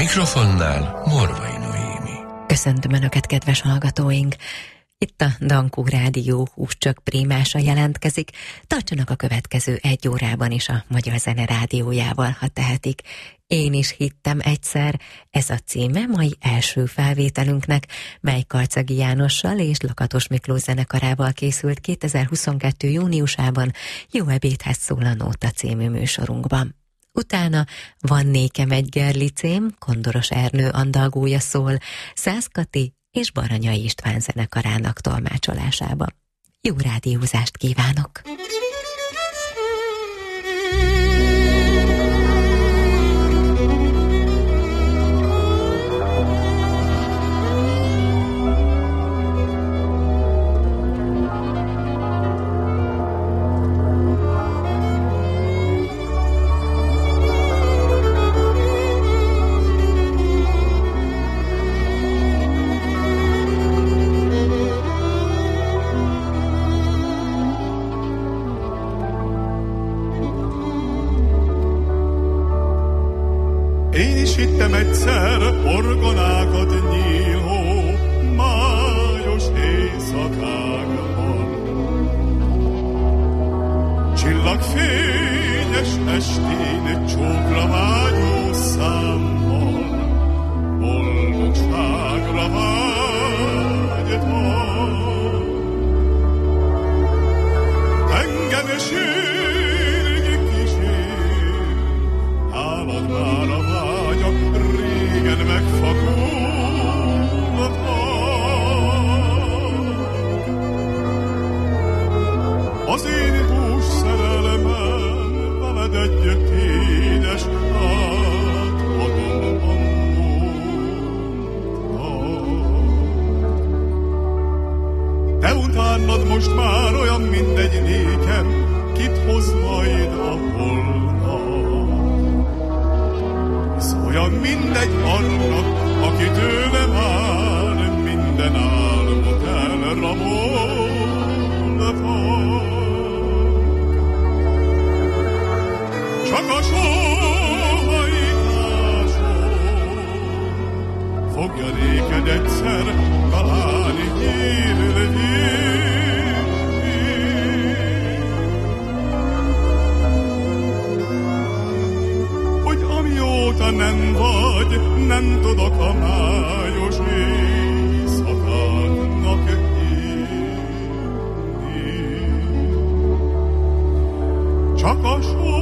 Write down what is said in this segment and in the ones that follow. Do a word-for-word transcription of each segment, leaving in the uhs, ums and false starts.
mikrofonnál Morvai Noémi. Köszöntöm Önöket, kedves hallgatóink! Itt a Dankó Rádió húscsök prémása jelentkezik. Tartsanak a következő egy órában is a Magyar Zene Rádiójával, ha tehetik. Én is hittem egyszer, ez a címe mai első felvételünknek, mely Karcagi Jánossal és Lakatos Miklós zenekarával készült kétezer-huszonkettő júniusában Jó ebédhez szól a Nóta című műsorunkban. Utána Van nékem egy gerlicém, Kondoros Ernő andalgója szól, Szász Kati és Baranyai István zenekarának tolmácsolásába. Jó rádiózást kívánok! Hittem egyszer orgonákat nyíló májos éjszakákban, csillagfényes estén csókra vágyó számmal, boldogságra vágytam. Engem és sírig kísér, hálad már a vágyak, régen megfakultak. Az én hús szerelmem veled együtt édes, átadom a múltat. Te utánad most már olyan mindegy nékem, kit hoz majd a holnap. Hisz olyan mindegy annak, aki tőle már minden álmot elraboltak. Csak a sóhajtáson fogja néked egyszer találni hírlevét. Hogy amióta nem vagy, nem tudok a májos éjszakáknak hívni. Csak a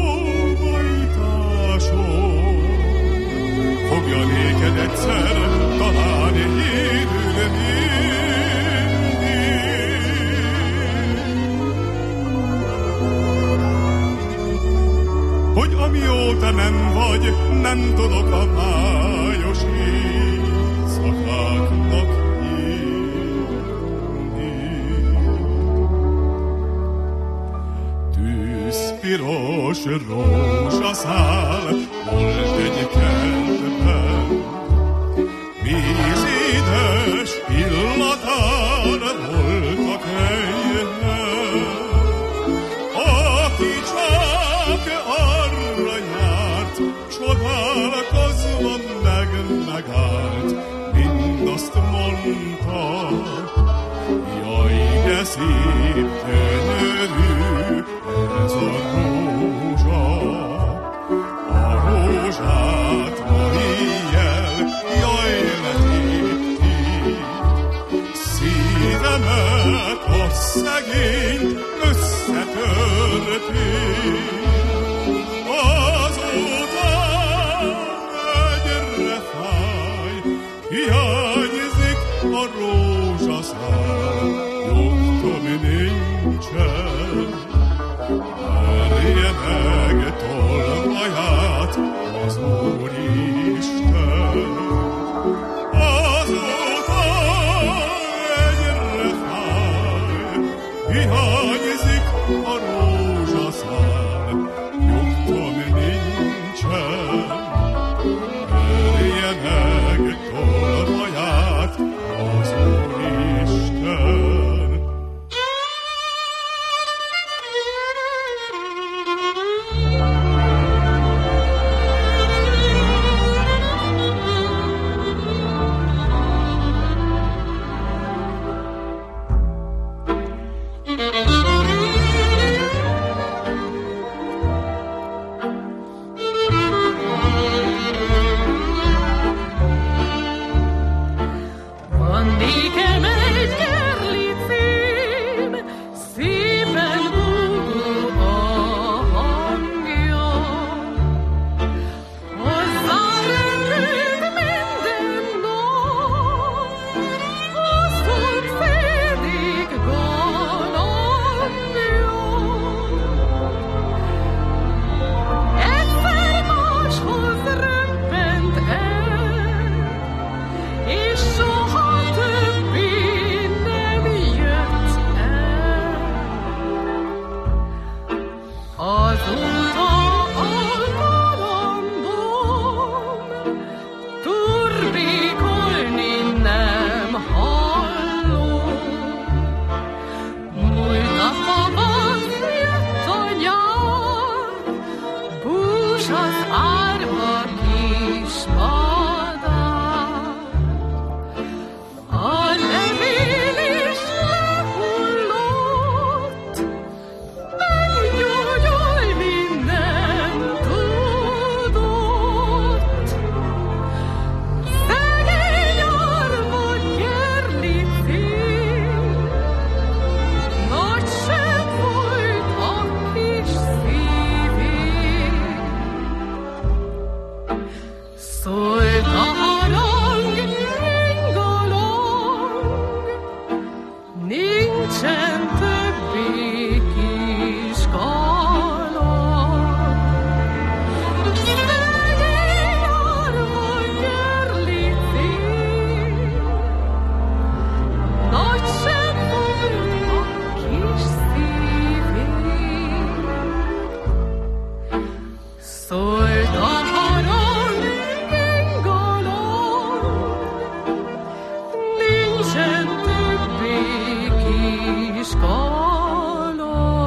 sóhajtáson fogja néked egyszer találni hírülni. Hogy amióta nem vagy, nem tudok a májos éjszakáknak hívni. Tűzpiros rózsaszál volt egy kertben, vízédes illatán voltak helyen. Aki csak arra járt, csodálkozva meg megállt, mindazt mondta, jaj, de szép gyönyörű ez a rózsa. A rózsát ma éjjel, jaj, letépti, szívemet a szegényt összetörti. Azóta egyre fáj, hiányzik a rózsaszál, nyugtom nincsen. Verje meg tolvaját az Úristen. Azóta egyre fáj, hiányzik a rózsaszál, nyugtom nincsen. Verje meg tolvaját az Úristen. Szólt a harang, ringalong, nincsen többé kis kaland. Felé járva nyerli fény, nagy sem volt a kis szívén. Szólt a harang, ringalong, nincsen többé kis kaland.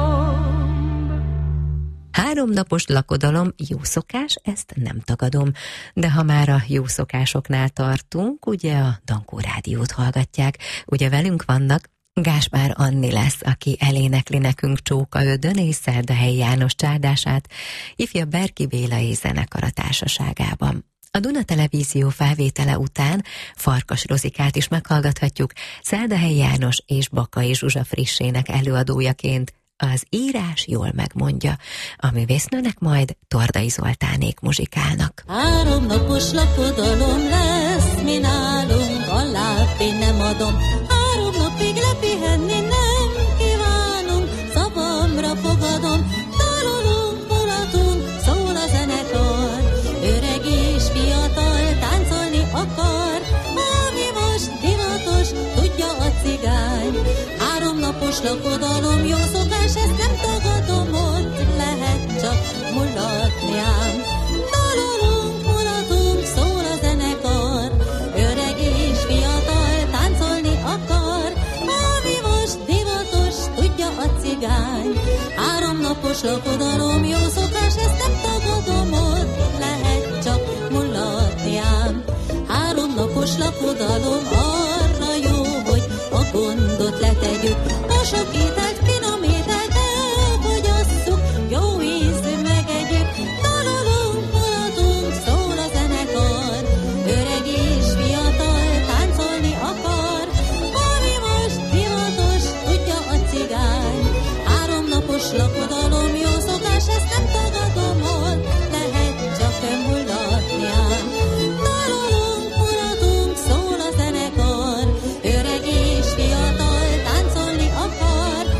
Háromnapos lakodalom jó szokás, ezt nem tagadom, de ha már a jó szokásoknál tartunk, ugye a Dankó Rádiót hallgatják, ugye velünk vannak, Gáspár Anni lesz, aki elénekli nekünk Csókaödön és Szerdahelyi János csárdását, ifja Berki Béla és zenekara társaságában. A Duna Televízió felvétele után Farkas Rozikát is meghallgathatjuk, Szerdahelyi János és Bakai Zsuzsa frissének előadójaként. Az írás jól megmondja, a művésznőnek majd Tordai Zoltánék muzsikálnak. Három napos lakodalom lesz, mi nálunk, a lábén nem adom. Három napig lepihenni nem kívánunk, szavamra fogadom. Dalolunk, mulatunk, szól a zenekar, öreg és fiatal táncolni akar. Ami most divatos, tudja a cigány. Három napos lakodalom, jó szokás, ezt nem tagadom, ott lehet csak mulatni ám. Dalolunk, mulatunk, szól a zenekar, öreg és fiatal táncolni akar. Ami most divatos, tudja a cigány. Három napos lakodalom, jó szokás, ezt nem tagadom, ott lehet csak mulatni ám. Három napos lakodalom arra jó, hogy a gondot letegyük, a sok ételt, finom ételt elfogyasszuk, jó ízű megegyük. Dalolunk, mulatunk, szól a zenekar, öreg és fiatal táncolni akar. Ami most divatos, tudja a cigány. Három napos lakodalom, jó szokás, ezt nem tagadom, ott lehet csak mulatni ám. Dalolunk, mulatunk, szól a zenekar, öreg és fiatal táncolni akar.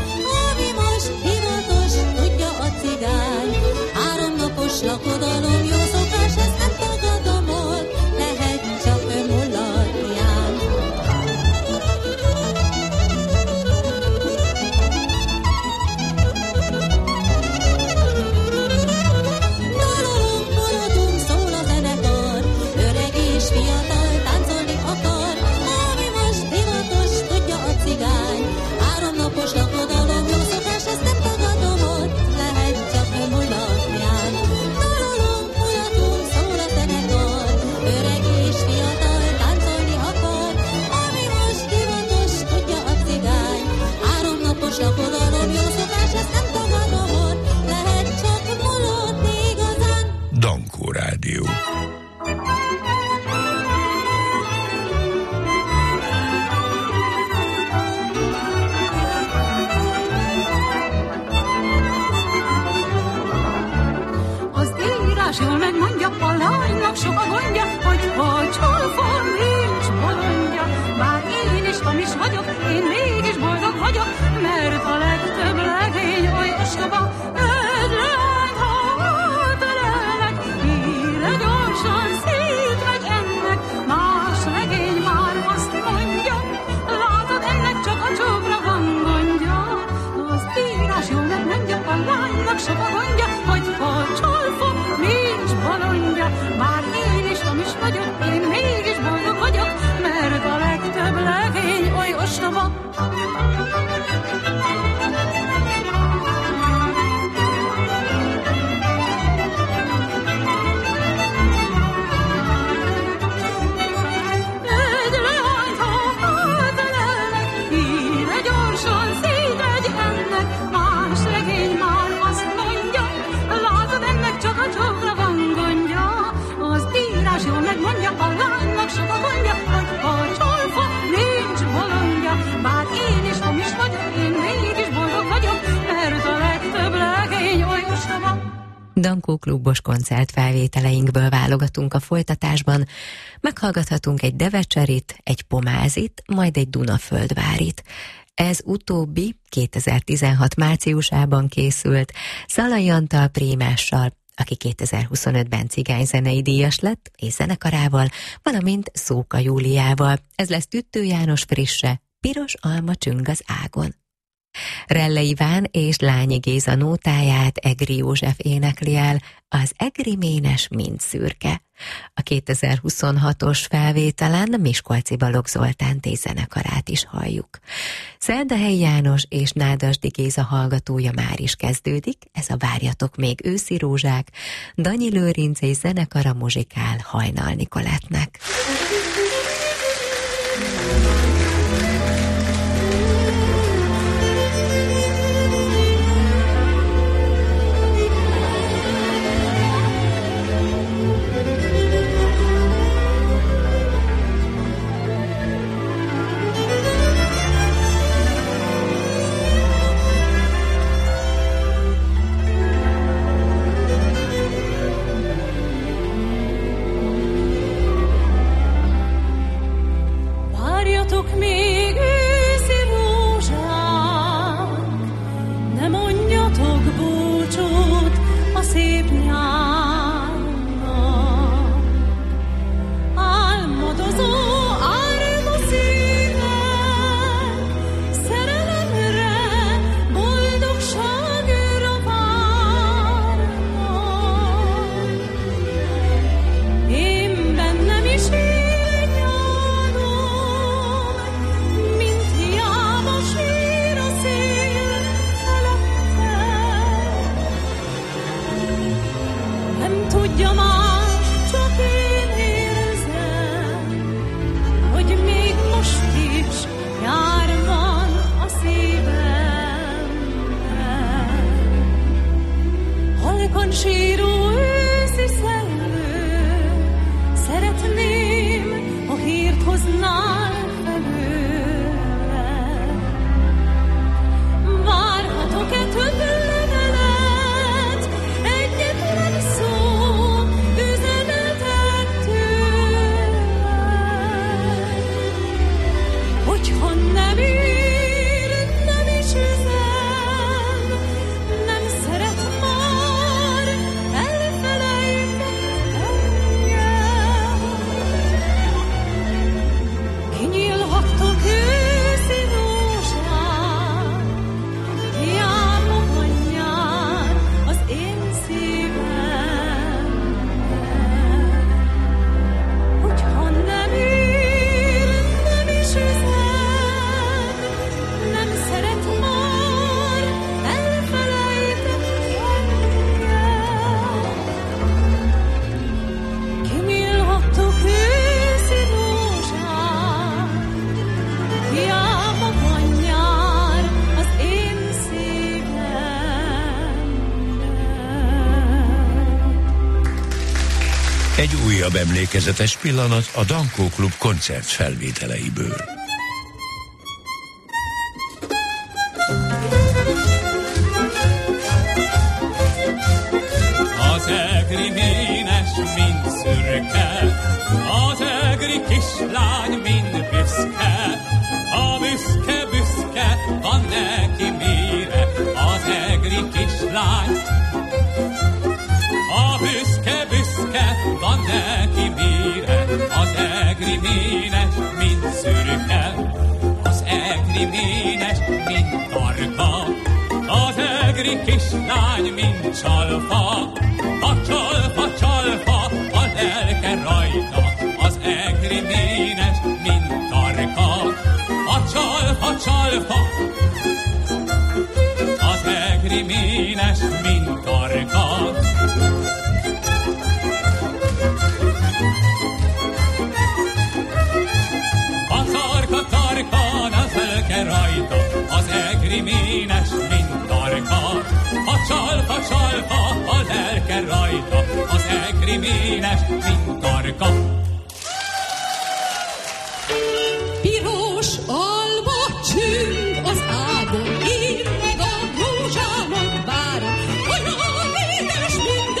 Dankó klubos koncertfelvételeinkből válogatunk a folytatásban. Meghallgathatunk egy devecserit, egy pomázit, majd egy Dunaföldvárit. Ez utóbbi kétezer-tizenhat márciusában készült Szalai Antal prémással, aki kétezer-huszonötben cigányzenei díjas lett, és zenekarával, valamint Szóka Júliával. Ez lesz Tüttő János frisse, Piros alma csüng az ágon. Relle Iván és Lányi Géza nótáját Egri József énekli el, az Egri ménes mind szürke. A kétezer-huszonhatos felvételen Miskolci Balogh Zoltán zenekarát is halljuk. Szerdahelyi János és Nádasdy Géza hallgatója már is kezdődik, ez a Várjatok még őszi rózsák, Danyi Lőrinc és zenekara muzsikál Hajnal Nikolettnek. Egy újabb emlékezetes pillanat a Dankó klub koncert felvételeiből. Az egri ménes mind szürke, az egri kislány mind büszke, a büszke büszke van neki mire, az egri kislány. A büszke büszke van neki mire, az egri ménes mind szürke, az egri ménes mind tarka, az egri kislány mind csalfa, a csalfa csalfa a lelke rajta, az egri ménes mind tarka, a csalfa csalfa, az egri ménes mind tarka. Tarkan az lelke rajta, az egri ménes mind tarka, a csalfa csalfa a lelke rajta, az egri ménes mind tarka. Piros alma csüng az ágon, én meg a rózsámat várom, olyan édes minden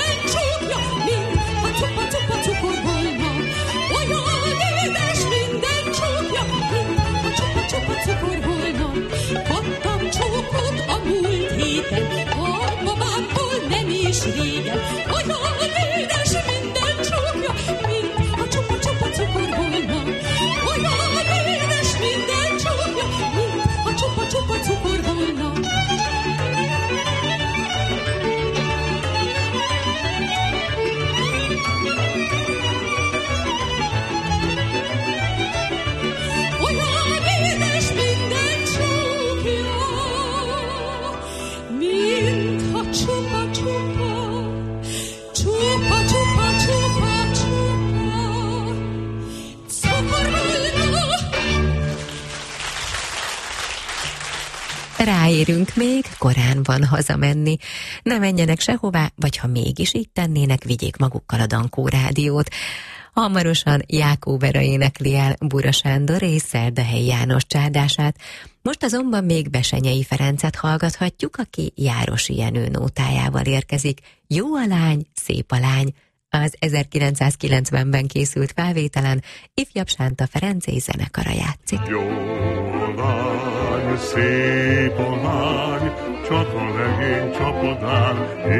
ráérünk még, korán van hazamenni. Ne menjenek sehová, vagy ha mégis így tennének, vigyék magukkal a Dankó rádiót. Hamarosan Jákóbera énekli el Bura Sándor és Szerdahelyi János csárdását. Most azonban még Besenyei Ferencet hallgathatjuk, aki Járosi Jenő nótájával érkezik. Jó a lány, szép a lány. Az ezerkilencszázkilencvenben készült felvételen Ifjabb Sánta Ferencé zenekara játszik. Jó lány, szép a lány, csak a legény csapodán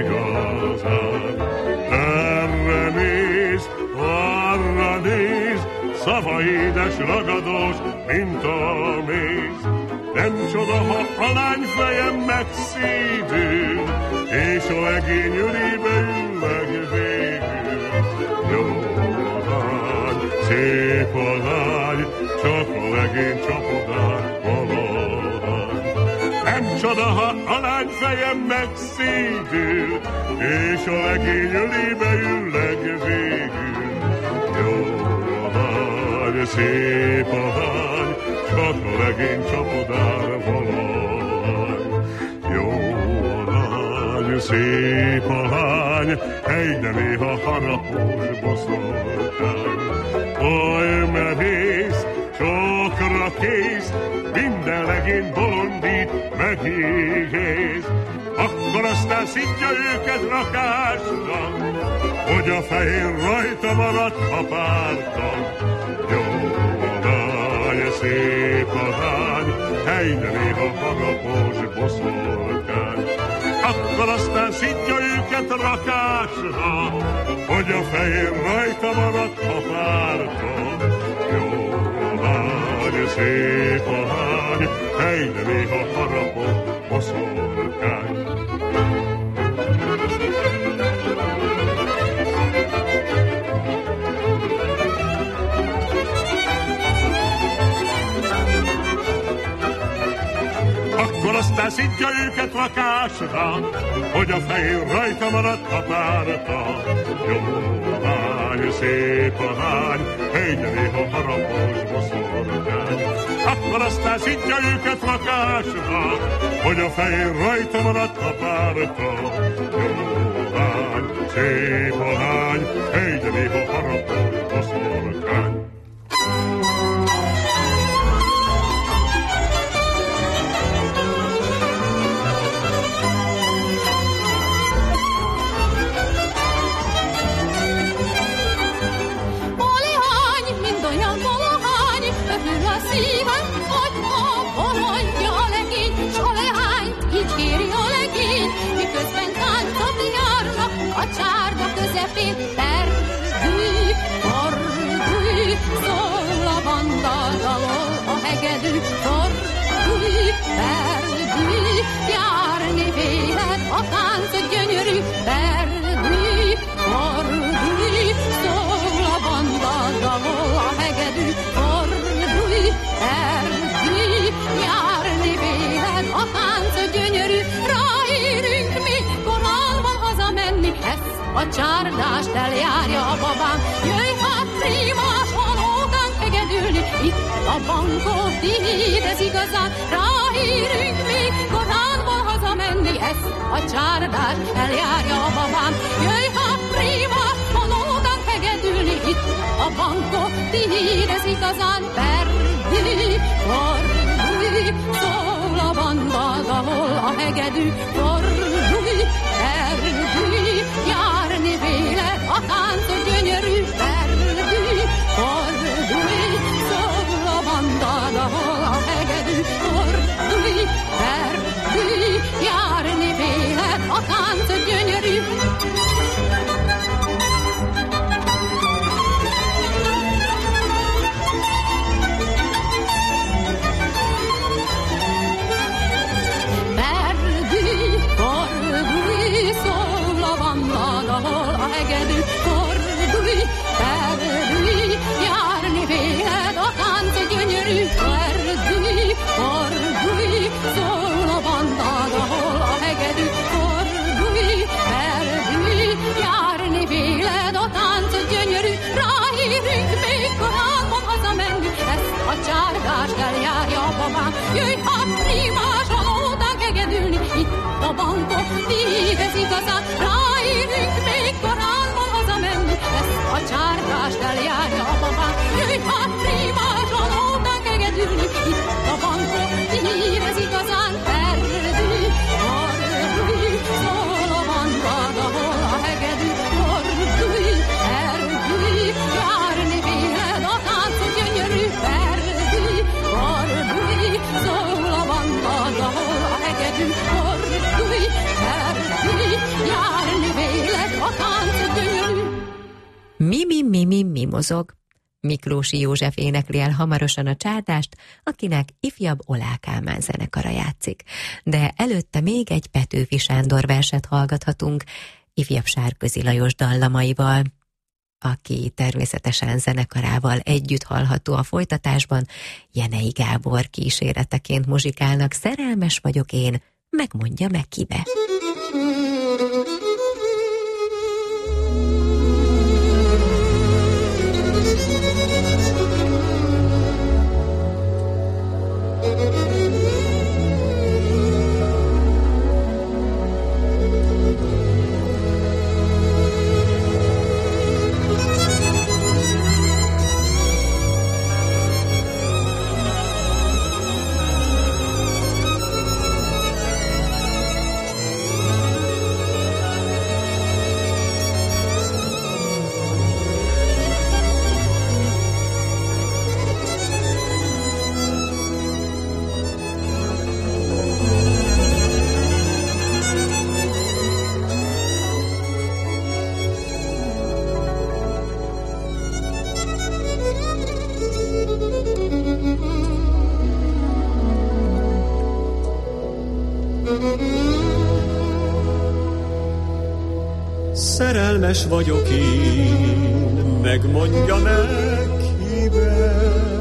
igazán. Erre néz, arra néz, szava édes, ragadós, mint a méz. Nem csoda, ha a lány fejem megszédül, és a legény ölébe ül legvégül. Jó lány, szép a lány, csak a legény csapodán valahány. Nem csoda, ha a lány fejem megszédül, és a legény ölébe ül legvégül. Jó lány, szép a lány, csak a legény csapodán valahány. Jó lány, szép a lány, egy nem néha harapós boszorkány. Oly merész, sokra kész, minden legény bolondít, megégész. Akkor aztán szidja őket rakásra, hogy a fehér rajta maradt a párton. Jó lány, szép a lány, helyne néha harapós boszorkány. Akkor aztán szidja őket rakásra, hogy a fehér rajta maradt a párton. Jó lány, szép a lány, helyne néha harapós boszorkány. Akkor aztán szidja őket rakásra, hogy a fehér rajta maradt a párta. Jó lány, szép a lány, egyre néha harapós boszorkány. Akkor aztán szidja őket rakásra, hogy a fehér rajta maradt a párta. Jó lány, szép a lány, egyre néha harapós boszorkány. Perdű, fordulj, szól a banda, dalol a hegedű. Fordulj, perdű, járni véled, a tánc gyönyörű. Perdű, fordulj, szól a banda, dalol a hegedű. Fordulj, perdű, járni véled, a tánc gyönyörű. Ráérünk mi, korán van hazamenni, ezt a csárdást eljárja a babám. Jöjj hát, prímás, halókán hegedülni, itt a bankó, tiéd ez igazán. Ráérünk még, korán van hazamenni, ezt a csárdást eljárja a babám. Jöjj hát, prímás, halókán hegedülni, itt a bankó, tiéd ez igazán. Perdű, fordulj, szól a banda, dahol a hegedű. Fordulj, perdű, járni véled, a táncot gyönyörű. Perdű, fordulj, szól a banda, dahol a hegedű. Fordulj, perdű, járni véled, a táncot gyönyörű. Ahol a hegedű. Fordulj, perdülj, járni véled, a tánc gyönyörű. Perdülj, fordulj, szól a bandad, ahol a hegedű. Fordulj, perdülj, járni véled, a tánc gyönyörű. Ráérünk még korán van hazamenni, ezt a csárdást eljárja a babám. Jöjj hát, prímás, halódán itt a bankok, így ez igazán, ráérünk még korán van hazamenni, ezt a csárdást eljárja a babám, jöjj hát primásan, óták egedülni, itt a bankok, így ez igazán, perdű, ardű, szól a vanvad, ahol a hegedű, ardű, erdű, járni véled a táncot gyönyörű, perdű, ardű, szól a vanvad, ahol a hegedű, ardű, erdű, járni véled a táncot gyönyörű. Mi, mi, mi, mi, mi mozog? Miklósi József énekli el hamarosan a csárdást, akinek ifjabb Oláh Kálmán zenekara játszik. De előtte még egy Petőfi Sándor verset hallgathatunk, ifjabb Sárközi Lajos dallamaival, aki természetesen zenekarával együtt hallható a folytatásban. Jenei Gábor kíséreteként muzsikálnak Szerelmes vagyok én, megmondja meg kibe. Szerelmes vagyok én, megmondja meg kibe.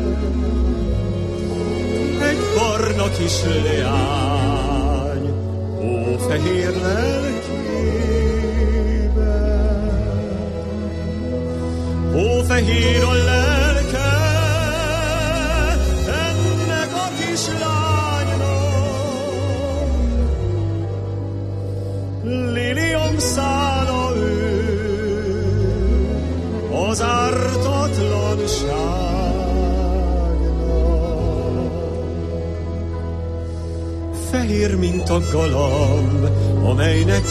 Egy barna kis leány, ó fehér lelkébe. Ó fehér a lelke ennek a kis lánynak. Liliom szála az ártatlanságnak. Fehér, mint a galamb, amelynek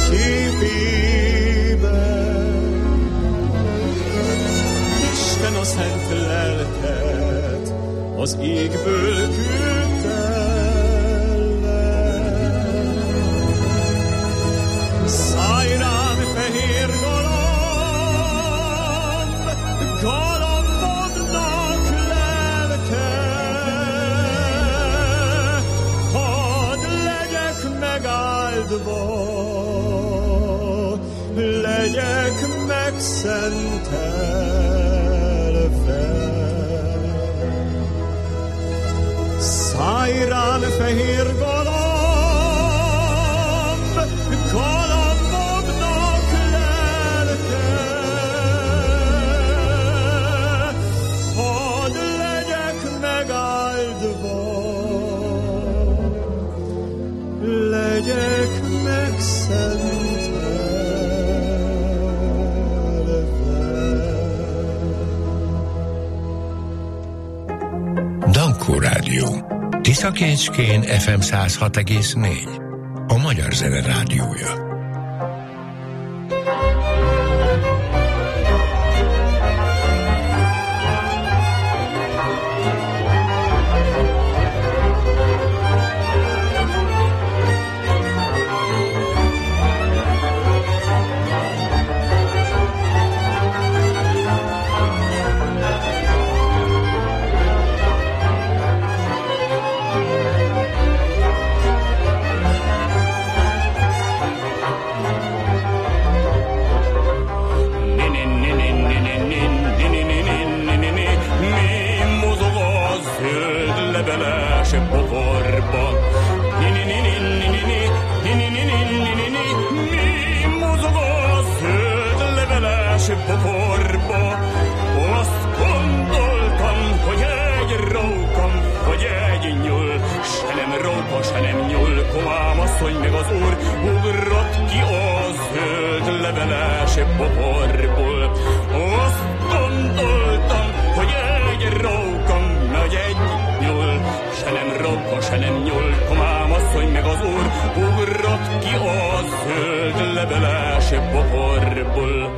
képében Isten a szent lelket az égből küldte le. Szállj rám, fehér galamb, galambodnak lelke, hadd legyek megáldva, legyek megszentelve. Szállj rám, fehér galamb, galambodnak lelke, hadd legyek megáldva, legyek megszentelve. Dankó Rádió. Tiszakécskén ef em száz hat egész négy. A Magyar Zene Rádiója. Se nem nyúl, komám a asszony meg az úr ugrott ki a zöld leveles bokorból. Azt gondoltam, hogy egy róka megy egy nyúl, se nem róka, se nem nyúl, komám asszony meg az úr ugrott ki a zöld leveles bokorból.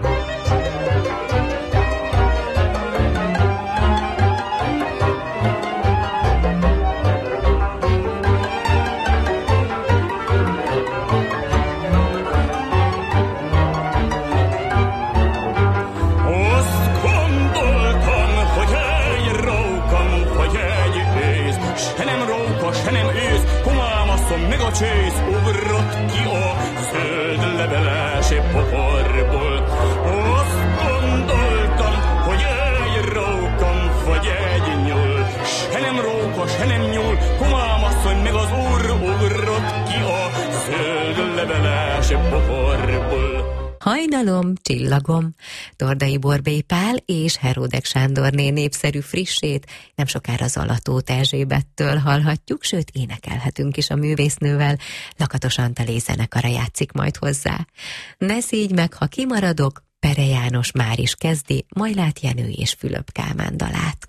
Meg a csész ugrott ki a zöld leveles bokorból. Azt gondoltam, hogy egy rókam vagy egy nyúl, se nem róka, se nem nyúl, komám asszony meg az úr ugrott ki a zöld leveles bokorból. Hajnalom, csillagom, Tordai Borbély Pál és Heródek Sándorné népszerű frissét nem sokára Zalatóth Erzsébettől hallhatjuk, sőt énekelhetünk is a művésznővel, Lakatos Antalé zenekara játszik majd hozzá. Ne szígy meg, ha kimaradok, Pere János már is kezdi Majlát Jenő és Fülöp Kálmán dalát.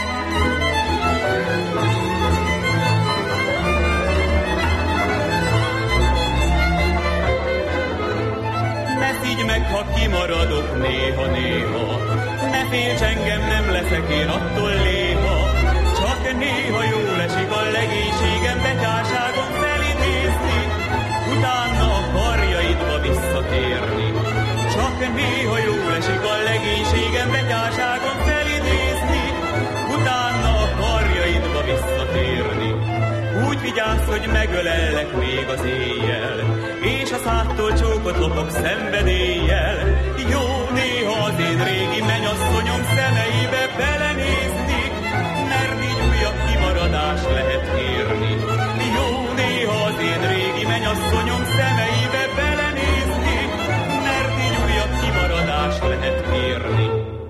Szígy meg, ha kimaradok néha-néha, ne félts engem, nem leszek én attól léha. Csak néha jól esik a legénységem betyárságon felidézni, utána a karjaidba visszatérni. Csak néha jól esik a legénységem betyárságon felidézni, utána a karjaidba visszatérni. Úgy vigyázz, hogy megölellek még az éjjel, és a szádtól csókot lopok szenvedéllyel. Jó néha az én régi mennyasszonyom szemeibe belenézni, mert így újabb kimaradás lehet érni. Jó néha az én régi mennyasszonyom szemeibe belenézni, mert így újabb kimaradás lehet érni.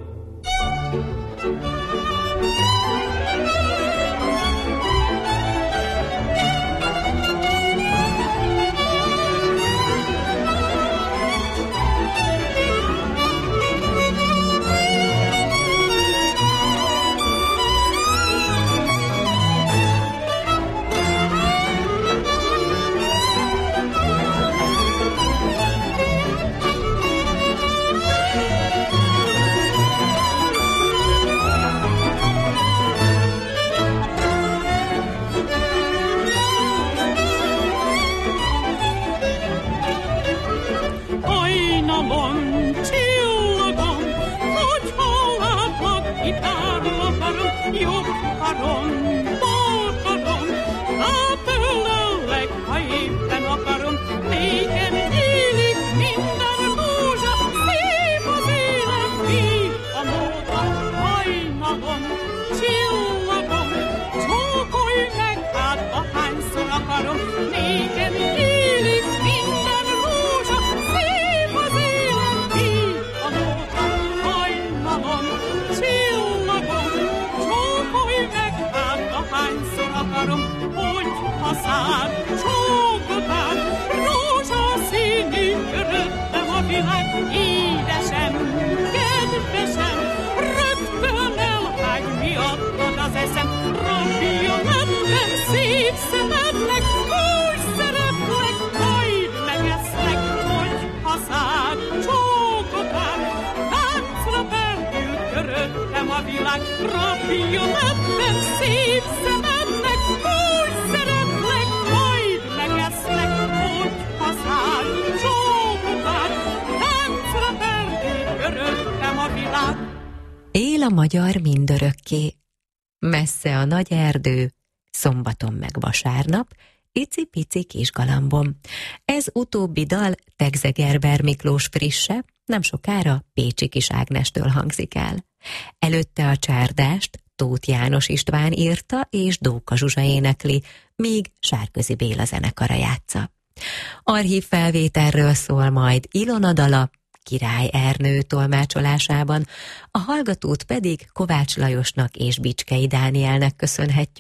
Él a magyar mindörökké, messze a nagy erdő, szombaton meg vasárnap, ici-pici kis galambom. Ez utóbbi dal Tegze Gerber Miklós frisse, nem sokára Pécsi Kis Ágnestől hangzik el. Előtte a csárdást Tóth János István írta és Dóka Zsuzsa énekli, míg Sárközi Béla zenekara játsza. Archív felvételről szól majd Ilona dala, Király Ernő tolmácsolásában, a hallgatót pedig Kovács Lajosnak és Bicskei Dánielnek köszönhetjük,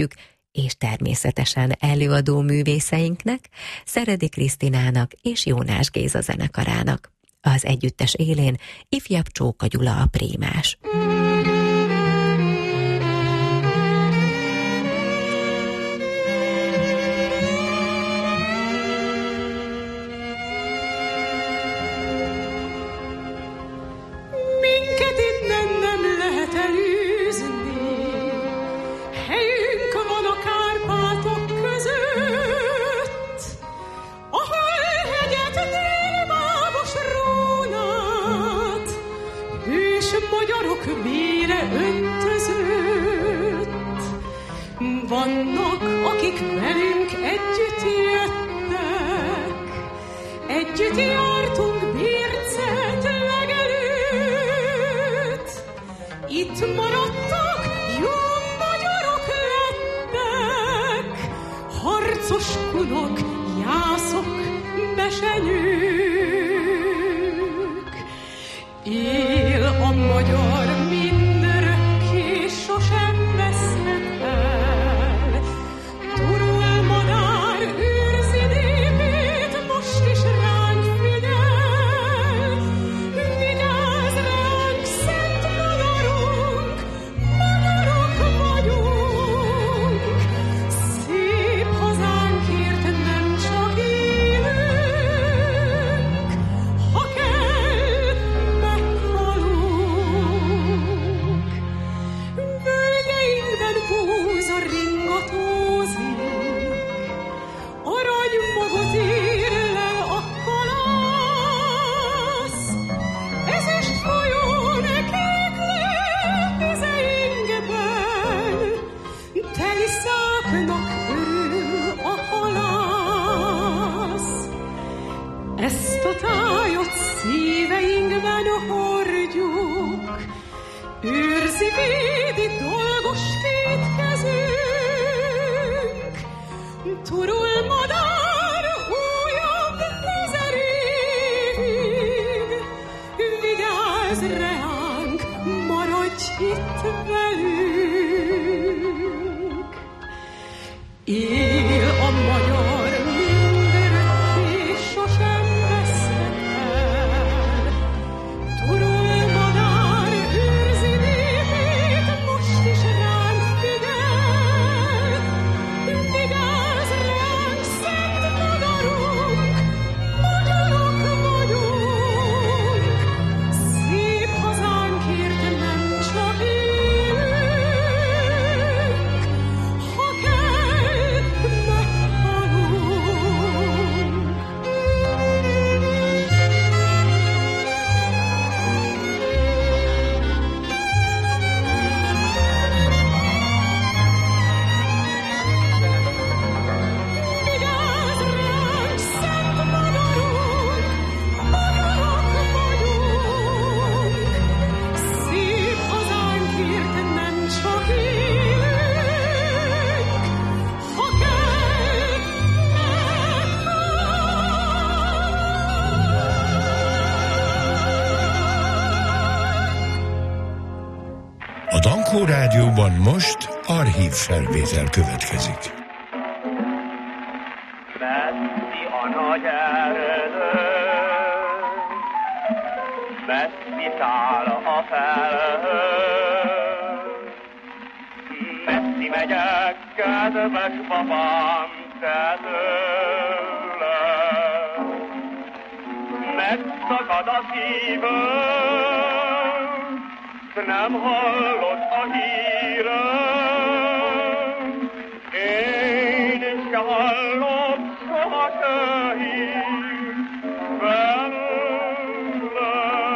és természetesen előadó művészeinknek, Szeredi Krisztinának és Jónás Géza zenekarának. Az együttes élén ifjabb Csóka Gyula a prímás. Vannak, akik velünk együtt jöttek, együtt jártunk Bircet legelőtt. Itt maradtak, jó magyarok lettek, harcos kunok, jászok, besenyők. Él a magyar mindörökké, sosem veszhet el. Dankó Rádióban most archív felvétel következik. Messzi a nagy erdő, messzi száll a felhő, messzi megyek, kedves babám, te tőle. Megszakad a szívem, nem hallod a hírem, én se hallom soha se hír belőle.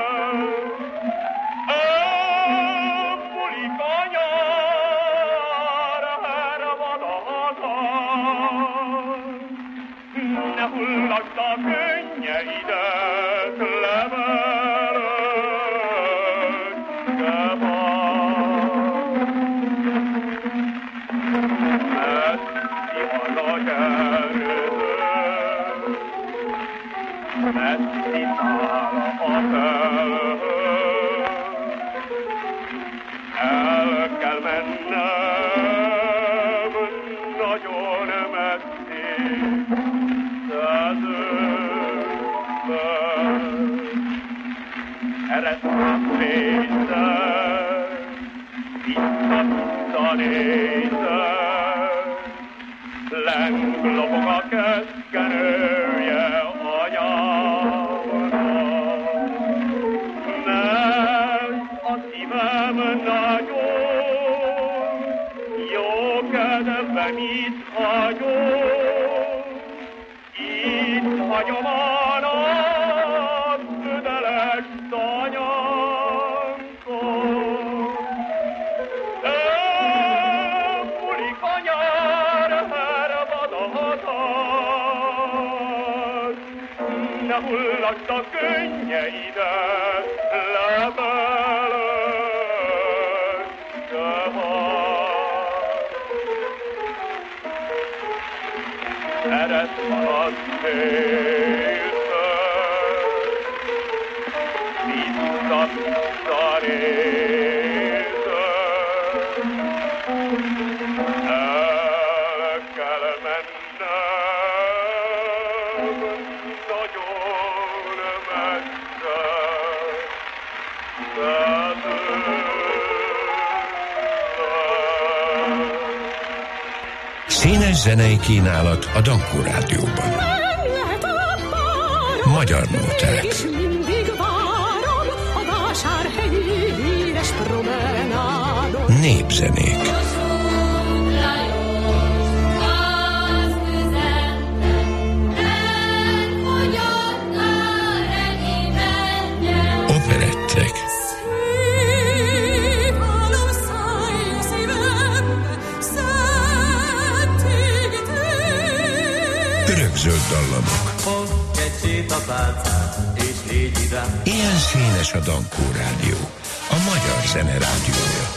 Elmúlik a nyár, erre van a hazám, ne hullagd a könnyeidet leveled. vissza-vissza nézek, lent lopog a keszkenője anyámnak. Megy a szívem nagyon, jó kedvem itt hagyom, itt hagyom a nap tüdeles tanyánkon. Elmúlik a nyár, hervad a határ, ne hullasd a könnyeidet, lebeled, de vár. Ered halad félszer, vissza-vissza nézek, el kell mennem nagyon messze, de Színes zenei kínálat a Dankó Rádióban. Magyar nóták. És mindig várom a vásárhelyi híres promenádon. Népzenék. Operettek. Örökzöld dallamok. Fogd egy sétapálcát, és légy ide. Ilyen színes a Dankó Rádió, a magyar zene rádiója.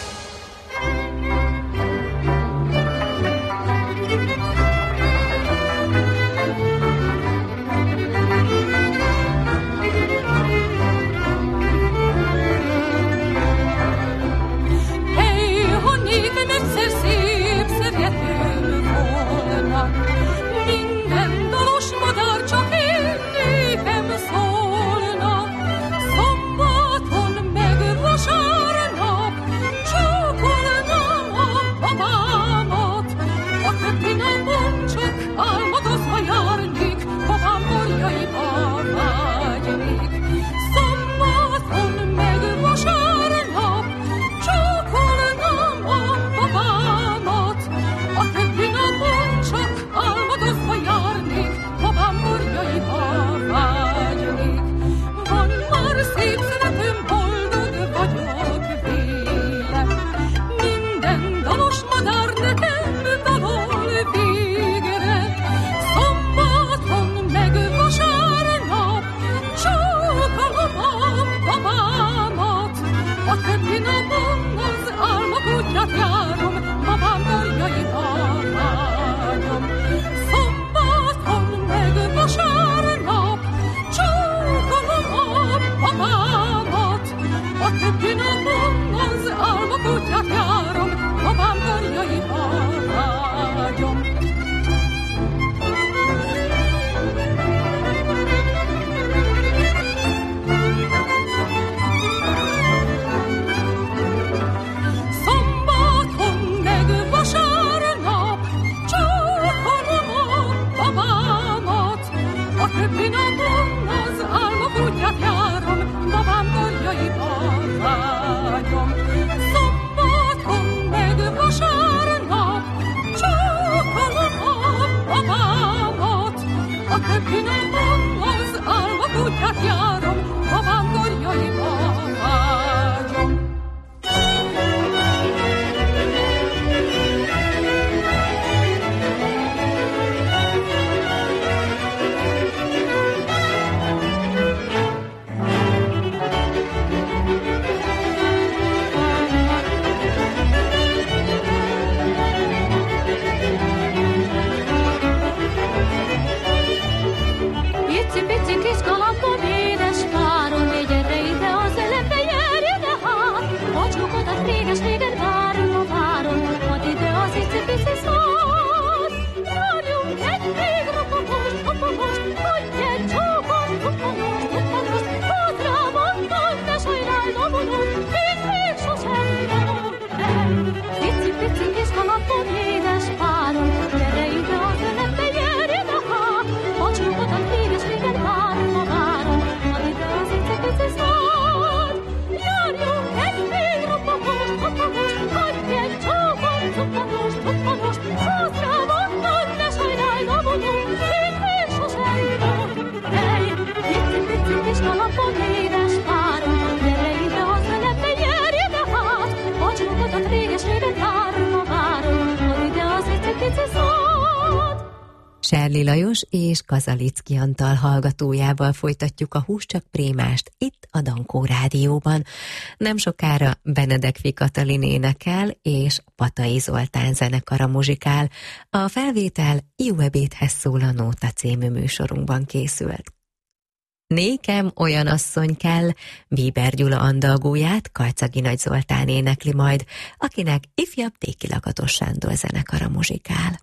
Pici, pici kis kalapod, édes utat réges-régen várva várom, van ide az icipici szót. Sárli Lajos és Kazalicki Antal hallgatójával folytatjuk a Hús csak prémást itt a Dankó Rádióban. Nem sokára Benedek Katalin énekel és Patai Zoltán zenekara muzsikál. A felvétel Jó ebédhez szól a Nóta című műsorunkban készült. Nékem olyan asszony kell, Bíber Gyula andalgóját Karcagi Nagy Zoltán énekli majd, akinek ifjabb Téki Lakatos Sándor zenekara muzsikál.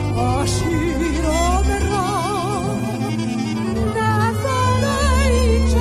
Síromra, ne felejts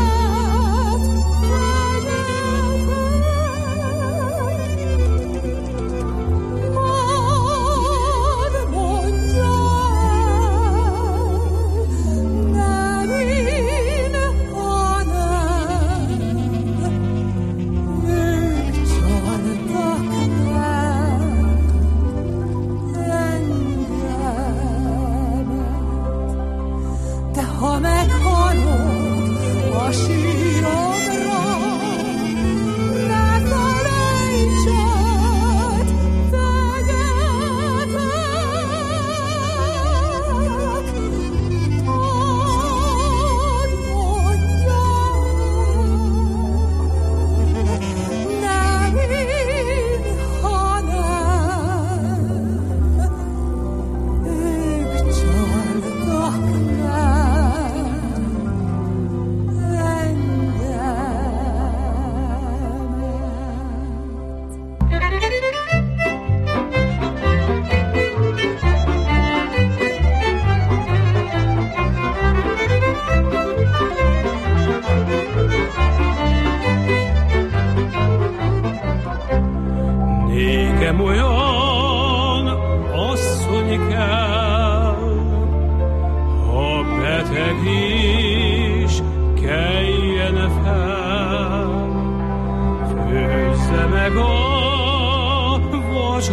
az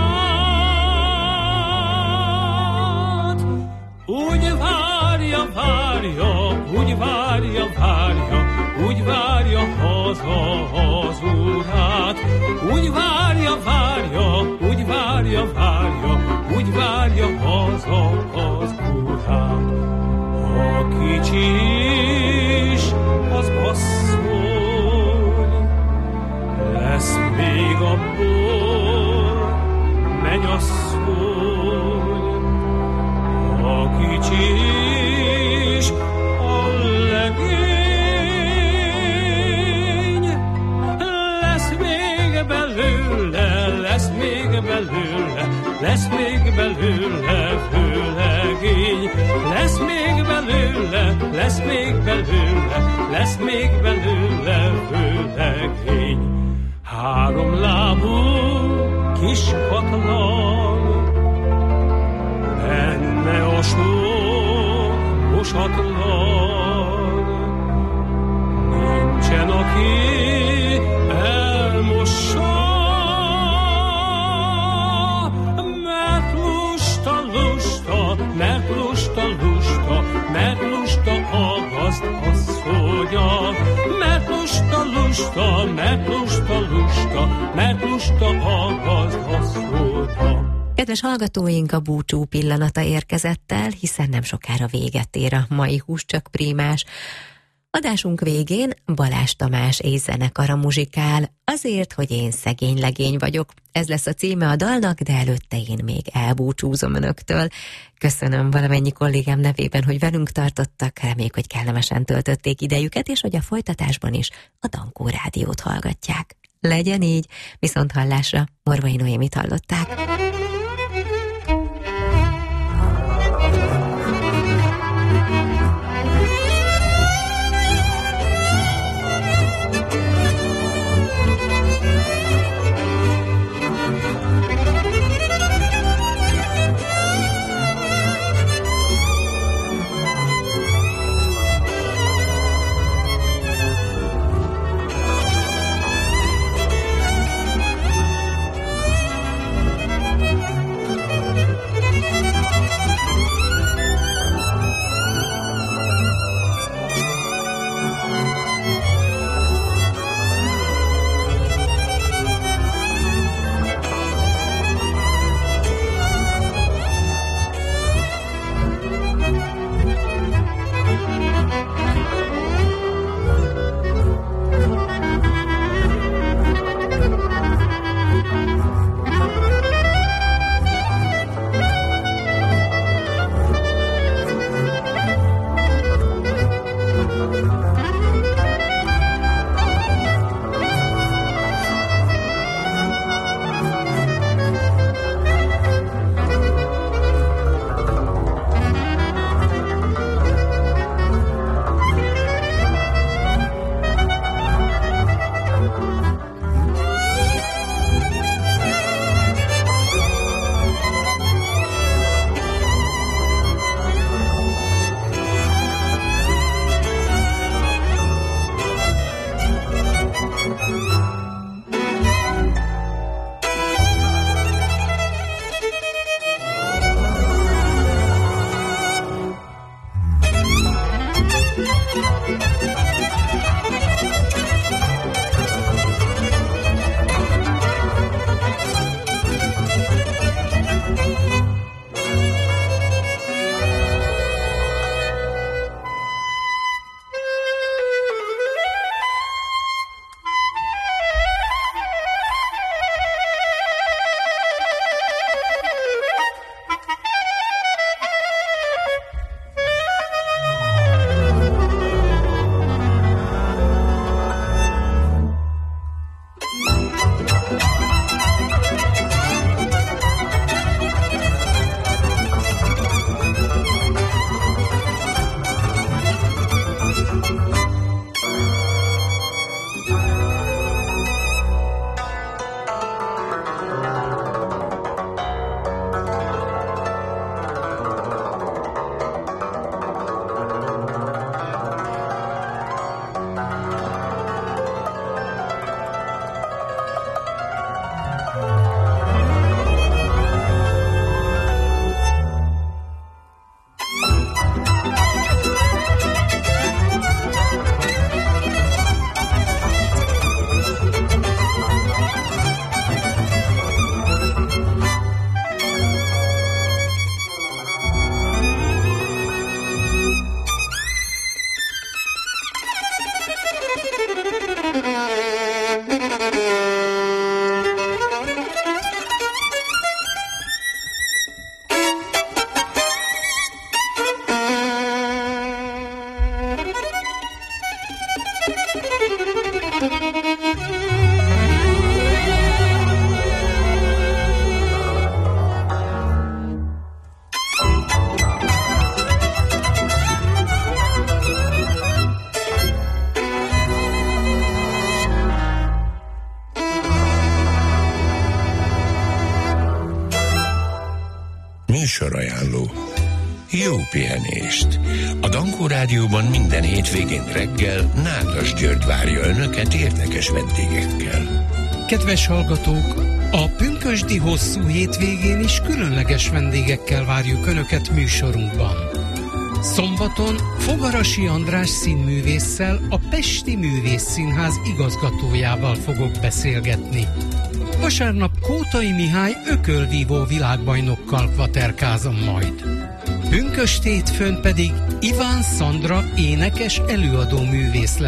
Urat. Úgy várja, várja, úgy várja, várja, úgy várja haza az Urát. Úgy várja, várja, úgy várja, várja, úgy várja haza az Urát. A kicsi is az asszony, lesz még abból mennyasszony. A kicsi is a legény, lesz még belőle, lesz még belőle, lesz még belőle főlegény. Lesz még belőle, lesz még belőle, lesz még belőle főlegény. Három lábú kis katlan, benne a sok mosatlan. Nincsen, aki elmossa, mert lusta, lusta, mert lusta, lusta, mert lusta a gazdasszonya. Mert lusta, lusta, mert lusta, lusta, mert lusta a gazdasszonya. Kedves hallgatóink, a búcsú pillanata érkezett el, hiszen nem sokára véget ér a mai Húscsak Prímás. Adásunk végén Balázs Tamás észzenekara muzsikál, azért, hogy én szegény legény vagyok. Ez lesz a címe a dalnak, de előtte én még elbúcsúzom önöktől. Köszönöm valamennyi kollégám nevében, hogy velünk tartottak, reméljük, hogy kellemesen töltötték idejüket, és hogy a folytatásban is a Dankó Rádiót hallgatják. Legyen így, viszont hallásra, Morvai Noémit hallották. műsorajánló. Jó pihenést! A Dankó Rádióban minden hétvégén reggel Nádas György várja Önöket érdekes vendégekkel. Kedves hallgatók, a pünkösdi hosszú hétvégén is különleges vendégekkel várjuk Önöket műsorunkban. Szombaton Fogarasi András színművésszel, a Pesti Művészszínház igazgatójával fogok beszélgetni. Vasárnap Kótai Mihály ökölvívó világbajnokkal kvaterkázom majd. Pünkösd hétfőn pedig Iván Szandra énekes előadó művész lesz